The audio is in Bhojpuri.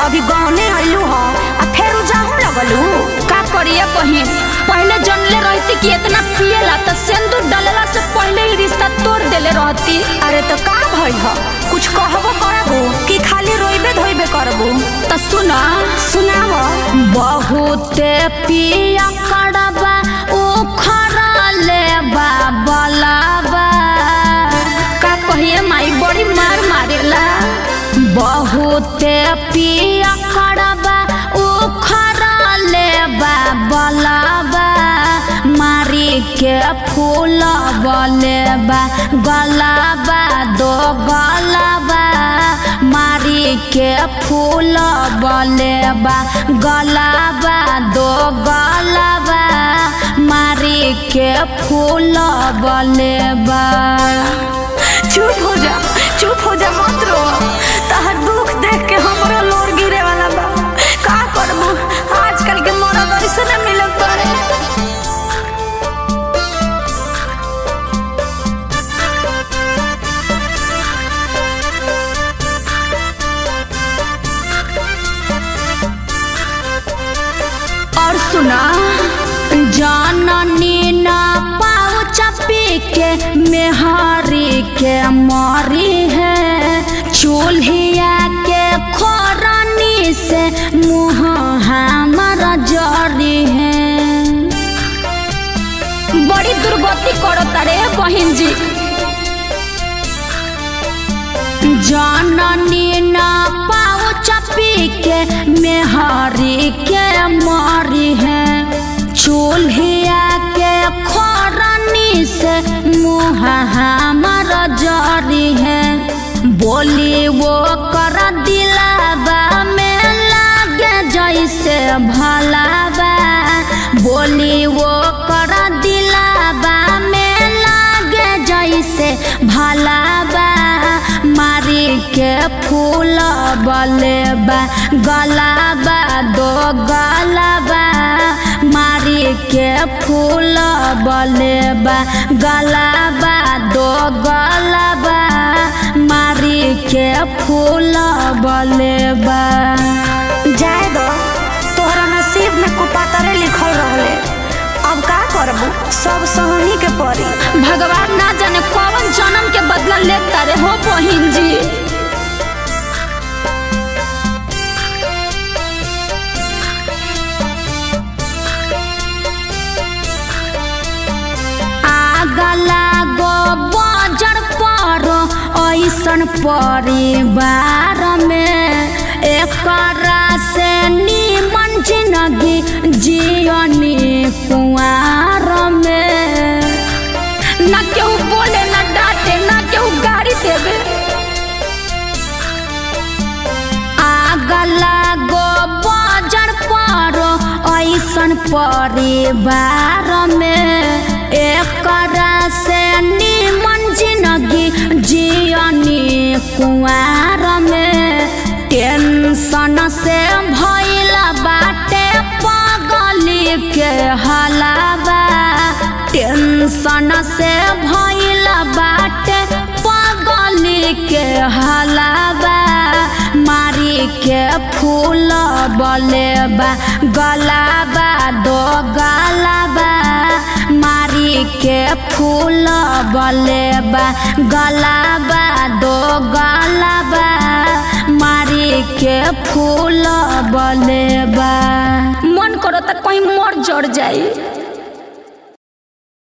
अभी गहने आइलू ह आ फेर जाहू लगलू। का करिए बहिन, पहले जनले रहती कि इतना पिएला तो सिंदूर डालला से पहले ही रिश्ता तोड़ देले रहती। अरे तो का भइल ह, कुछ कहबो करबू कि खाली रोइबे धोइबे करबू? तो सुना सुनाव। बहुते पिया करबा ओ खराले बाबलाबा, का कहिए माई बड़ी मार मारेला। बहुते पिया करबा ओ खराले बाबलाबा, मारी के फूल बलेबा गलाबा दो गलाबा, मारी के फूल बलेबा गलाबा दो गलाबा, मारी के फूल बलेबा। चुप हो जा मत रो। तहर दुख देख के हमरो लोर गिरे वाला बा। का करबू, आजकल के मर्द ऐसे न मिलत बाड़े। और सुना, जननी ना पाउच पी के मेहरी के मरी है, चूल्हिया के खोरनी से मुँह हमारा जरी है। बड़ी दुर्गति करो तारे बहिन जी। जननी ना पाउच पी के मेहरी के मरी है, चूल्हिया के खोरनी से मुँह हमारा जरी है। बोली वो कर दिलावा में लागे जैसे भलावा, बोली वो कर दिलावा में लागे जैसे भलावा, मारी के फूल बलेबा गलाबा दो गलाबा, मारी के फूल बलेबा गलाबा दो गलाबा, मारी के फूल बलेबा। जाए दो, तोहरा नसीब में कुपातरे लिखल रहले। अब का करबू, सब सहनी के पड़ी। भगवान ना जाने कौन जन्म के बदला लेता रे हो बहिन जी। आगला गो बजर पर ऐसन परिवार में, एकरा से निमन जिंदगी जियनी कुंवार में। ना केहू बोले ना डांटे ना केहू गाड़ी देवे। आगला गो बजर पर ऐसन परिवार में, एकरा से निमन जिंदगी जियनी कुंवार में। टेंशन से भइल बाटे पगली के हलावा, टेंशन से भइल बाटे पगली के हलावा, मारी के फूल बलेबा गलाबा दो गलाबा, मारी के फूल बलेबा गलाबा दो गलाबा, मारी के फूल बलेबा। मन करो तो कहीं मर जड़ जाई।